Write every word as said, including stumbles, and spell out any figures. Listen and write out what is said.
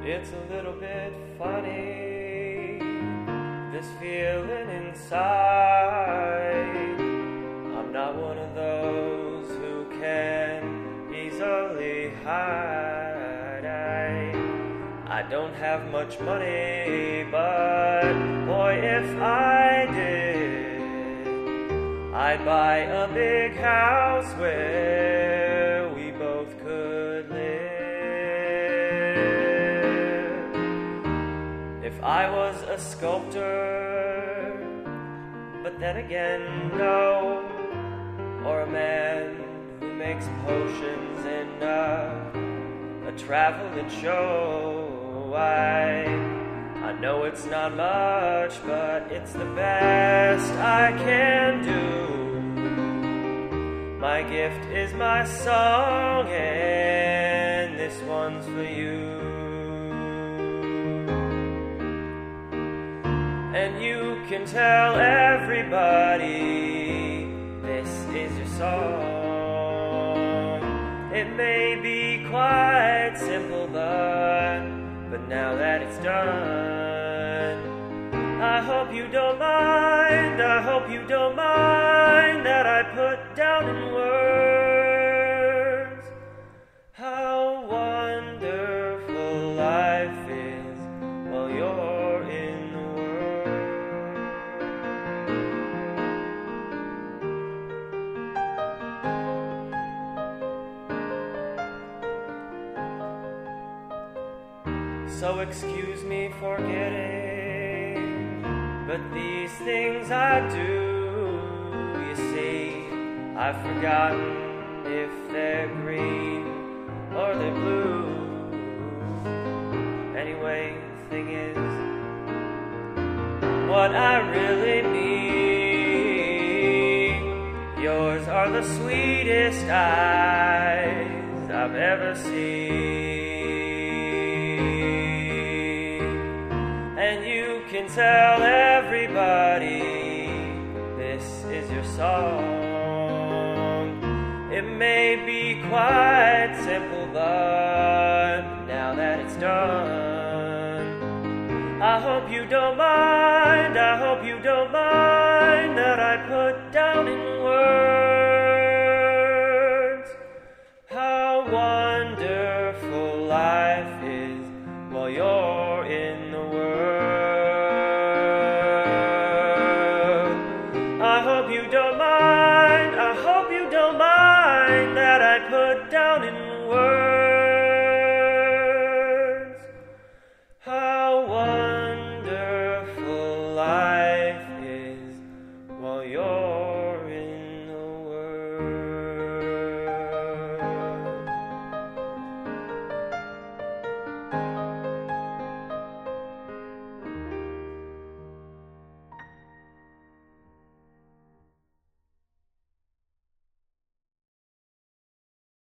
It's a little bit funny, this feeling inside. I'm not one of those who can easily hide. I, I don't have much money, but boy, if I did, I'd buy a big house where we both could live. If I was a sculptor, but then again, no, or a man who makes potions in a, a traveling show. I, I know it's not much, but it's the best I can do. My gift is my song, and this one's for you. And you can tell everybody this is your song. It may be quite simple, but, but now that it's done, I hope you don't mind, I hope you don't mind that I put down in words how wonderful life is while you're in the world. So excuse me for getting, but these things I do, you see, I've forgotten if they're green or they're blue. Anyway, the thing is, what I really mean, yours are the sweetest eyes I've ever seen. And you can tell everybody this is your song. It may be quite simple, but now that it's done, I hope you don't mind, I hope you don't mind that I put down in words how wonderful life is while you're in the world. I hope you don't mind, I hope you don't mind that I put down in